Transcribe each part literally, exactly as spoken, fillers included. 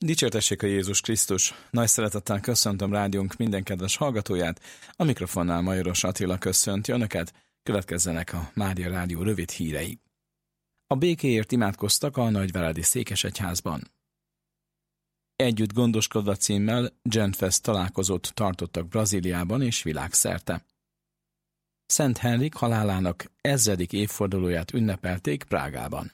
Dicsértessék a Jézus Krisztus! Nagy szeretettel köszöntöm rádiónk minden kedves hallgatóját, a mikrofonnál Majoros Attila köszönti önöket, következzenek a Mária Rádió rövid hírei. A békéért imádkoztak a Nagyváradi Székesegyházban. Együtt gondoskodva címmel Genfest találkozót tartottak Brazíliában és világszerte. Szent Henrik halálának ezredik évfordulóját ünnepelték Prágában.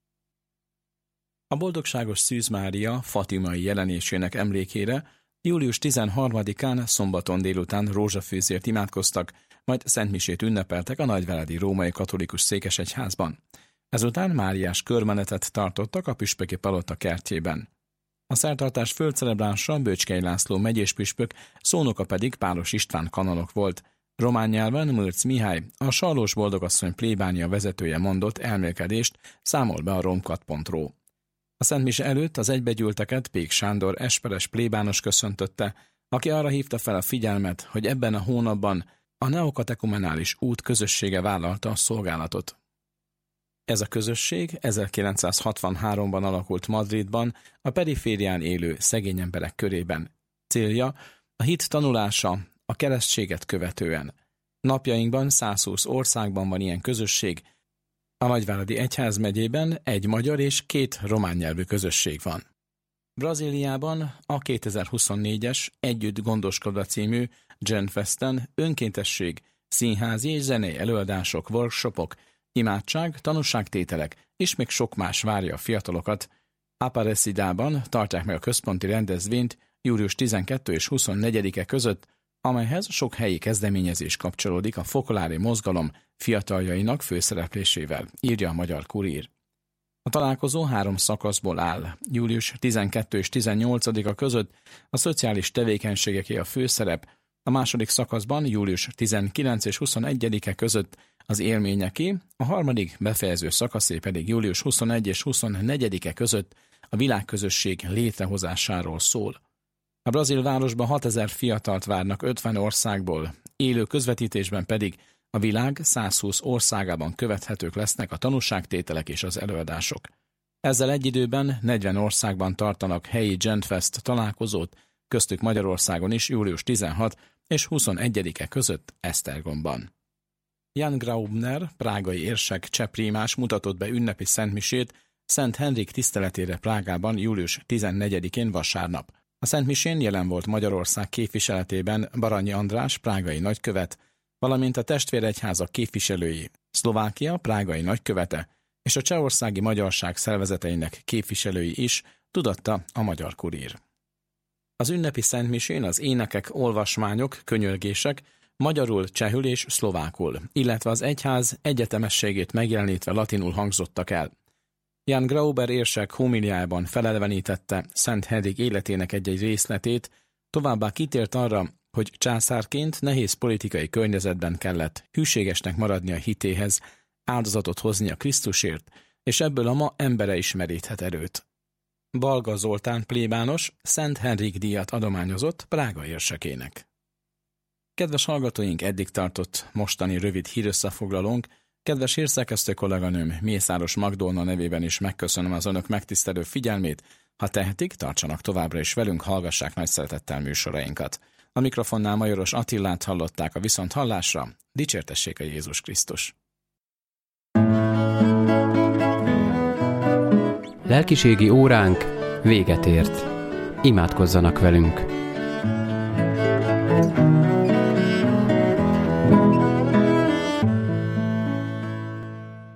A boldogságos Szűz Mária fatimai jelenésének emlékére július tizenharmadikán szombaton délután rózsafűzért imádkoztak, majd szentmisét ünnepeltek a Nagyváradi Római Katolikus Székesegyházban. Ezután máriás körmenetet tartottak a püspöki palota kertjében. A szertartás földcelebránsa Böcskei László megyés püspök, szónoka pedig Pálos István kanonok volt. Román nyelven Mörc Mihály, a Sallós Boldogasszony plébánia vezetője mondott elmélkedést, számol be a romkat pont ro. A szentmise előtt az egybegyűlteket Pék Sándor esperes plébános köszöntötte, aki arra hívta fel a figyelmet, hogy ebben a hónapban a neokatekumenális út közössége vállalta a szolgálatot. Ez a közösség ezerkilencszázhatvanháromban alakult Madridban, a periférián élő szegény emberek körében. Célja a hit tanulása a keresztséget követően. Napjainkban százhúsz országban van ilyen közösség, a Nagyváradi Egyházmegyében egy magyar és két román nyelvű közösség van. Brazíliában a kétezer-huszonnégyes Együtt gondoskodva című Genfesten önkéntesség, színházi és zenei előadások, workshopok, imádság, tanúságtételek és még sok más várja a fiatalokat. Aparecidában tartják meg a központi rendezvényt július tizenkettedike és huszonnegyedike között, amelyhez sok helyi kezdeményezés kapcsolódik a fokolári mozgalom fiataljainak főszereplésével, írja a Magyar Kurír. A találkozó három szakaszból áll. július tizenkettedike és tizennyolcadika között a szociális tevékenységeké a főszerep, a második szakaszban július tizenkilencedike és huszonegyedike között az élményeké, a harmadik befejező szakaszé pedig július huszonegyedike és huszonnegyedike között a világközösség létrehozásáról szól. A brazil városban hatezer fiatalt várnak ötven országból, élő közvetítésben pedig a világ százhúsz országában követhetők lesznek a tanúságtételek és az előadások. Ezzel egy időben negyven országban tartanak helyi Genfest találkozót, köztük Magyarországon is július tizenhatodika és huszonegyedike között Esztergomban. Jan Graubner, prágai érsek csehprímás mutatott be ünnepi szentmisét Szent Henrik tiszteletére Prágában július tizennegyedikén vasárnap. A szentmisén jelen volt Magyarország képviseletében Baranyi András, prágai nagykövet, valamint a testvéregyházak képviselői, Szlovákia prágai nagykövete és a csehországi magyarság szervezeteinek képviselői is, tudatta a Magyar Kurír. Az ünnepi szentmisén az énekek, olvasmányok, könyörgések magyarul, csehül és szlovákul, illetve az egyház egyetemességét megjelenítve latinul hangzottak el. Jan Grauber érsek homiliájában felelevenítette Szent Henrik életének egy-egy részletét, továbbá kitért arra, hogy császárként nehéz politikai környezetben kellett hűségesnek maradni a hitéhez, áldozatot hozni a Krisztusért, és ebből a ma embere is meríthet erőt. Balga Zoltán plébános Szent Henrik díjat adományozott Prága érsekének. Kedves hallgatóink, eddig tartott mostani rövid hírösszefoglalónk. Kedves hírszerkesztő kolléganőm, Mészáros Magdolna nevében is megköszönöm az önök megtisztelő figyelmét. Ha tehetik, tartsanak továbbra is velünk, hallgassák nagy szeretettel műsorainkat. A mikrofonnál Majoros Attilát hallották, a viszonthallásra. Dicsértessék a Jézus Krisztus! Lelkiségi óránk véget ért. Imádkozzanak velünk!